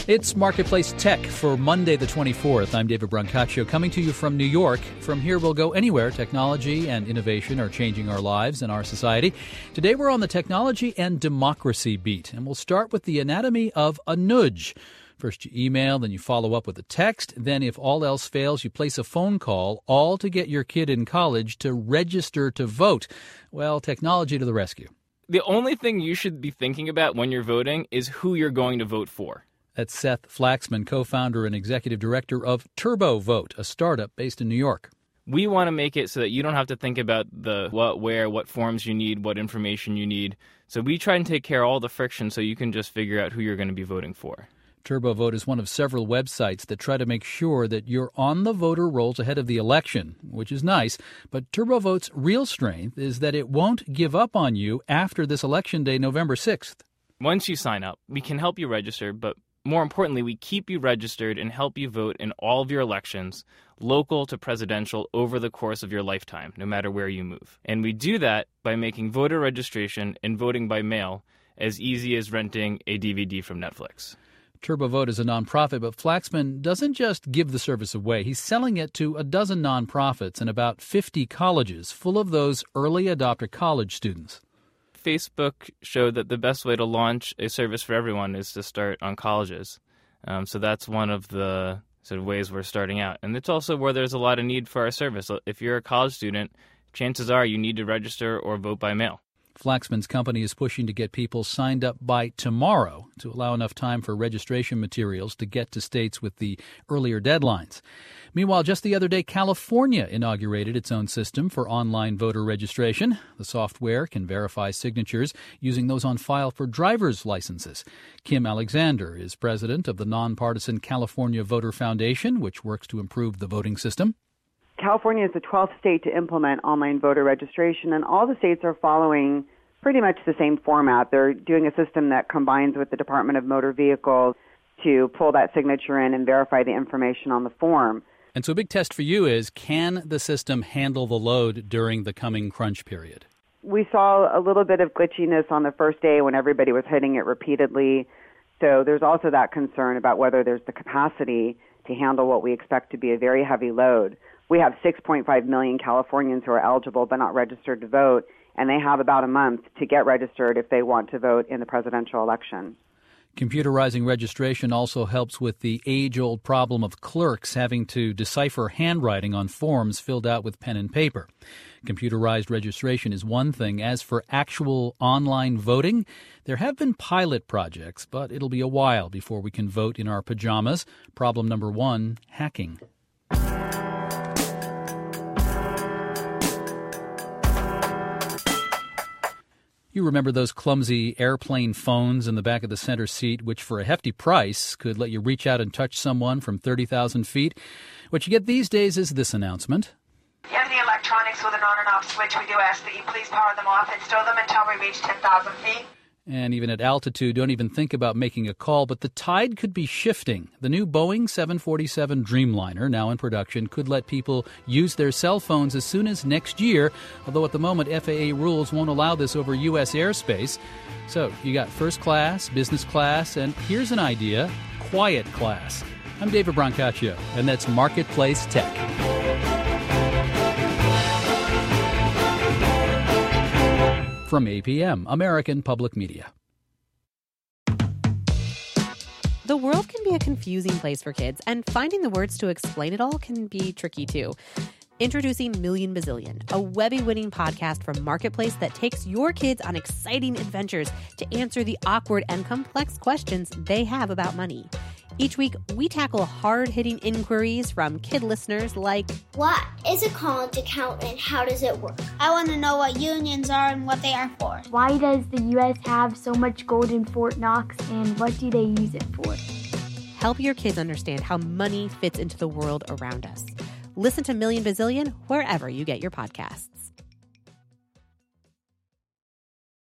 It's Marketplace Tech for Monday the 24th. I'm David Brancaccio coming to you from New York. From here, we'll go anywhere technology and innovation are changing our lives and our society. Today, we're on the technology and democracy beat, and we'll start with the anatomy of a nudge. First you email, then you follow up with a text. Then if all else fails, you place a phone call, all to get your kid in college to register to vote. Well, technology to the rescue. The only thing you should be thinking about when you're voting is who you're going to vote for. That's Seth Flaxman, co-founder and executive director of TurboVote, a startup based in New York. We want to make it so that you don't have to think about the what, where, what forms you need, what information you need. So we try and take care of all the friction so you can just figure out who you're going to be voting for. TurboVote is one of several websites that try to make sure that you're on the voter rolls ahead of the election, which is nice. But TurboVote's real strength is that it won't give up on you after this election day, November 6th. Once you sign up, we can help you register, but more importantly, we keep you registered and help you vote in all of your elections, local to presidential, over the course of your lifetime, no matter where you move. And we do that by making voter registration and voting by mail as easy as renting a DVD from Netflix. TurboVote is a nonprofit, but Flaxman doesn't just give the service away. He's selling it to a dozen nonprofits and about 50 colleges, full of those early adopter college students. Facebook showed that the best way to launch a service for everyone is to start on colleges. So that's one of the sort of ways we're starting out. And it's also where there's a lot of need for our service. If you're a college student, chances are you need to register or vote by mail. Flaxman's company is pushing to get people signed up by tomorrow to allow enough time for registration materials to get to states with the earlier deadlines. Meanwhile, just the other day, California inaugurated its own system for online voter registration. The software can verify signatures using those on file for driver's licenses. Kim Alexander is president of the nonpartisan California Voter Foundation, which works to improve the voting system. California is the 12th state to implement online voter registration, and all the states are following pretty much the same format. They're doing a system that combines with the Department of Motor Vehicles to pull that signature in and verify the information on the form. And so a big test for you is, can the system handle the load during the coming crunch period? We saw a little bit of glitchiness on the first day when everybody was hitting it repeatedly. So there's also that concern about whether there's the capacity to handle what we expect to be a very heavy load. We have 6.5 million Californians who are eligible but not registered to vote, and they have about a month to get registered if they want to vote in the presidential election. Computerizing registration also helps with the age-old problem of clerks having to decipher handwriting on forms filled out with pen and paper. Computerized registration is one thing. As for actual online voting, there have been pilot projects, but it'll be a while before we can vote in our pajamas. Problem number one, hacking. You remember those clumsy airplane phones in the back of the center seat, which for a hefty price could let you reach out and touch someone from 30,000 feet? What you get these days is this announcement. In the electronics with an on and off switch, we do ask that you please power them off and stow them until we reach 10,000 feet. And even at altitude, don't even think about making a call, but the tide could be shifting. The new Boeing 747 Dreamliner, now in production, could let people use their cell phones as soon as next year, although at the moment FAA rules won't allow this over U.S. airspace. So you got first class, business class, and here's an idea, quiet class. I'm David Brancaccio, and that's Marketplace Tech. From APM, American Public Media. The world can be a confusing place for kids, and finding the words to explain it all can be tricky too. Introducing Million Bazillion, a Webby-winning podcast from Marketplace that takes your kids on exciting adventures to answer the awkward and complex questions they have about money. Each week, we tackle hard-hitting inquiries from kid listeners like, what is a college account and how does it work? I want to know what unions are and what they are for. Why does the U.S. have so much gold in Fort Knox and what do they use it for? Help your kids understand how money fits into the world around us. Listen to Million Bazillion wherever you get your podcasts.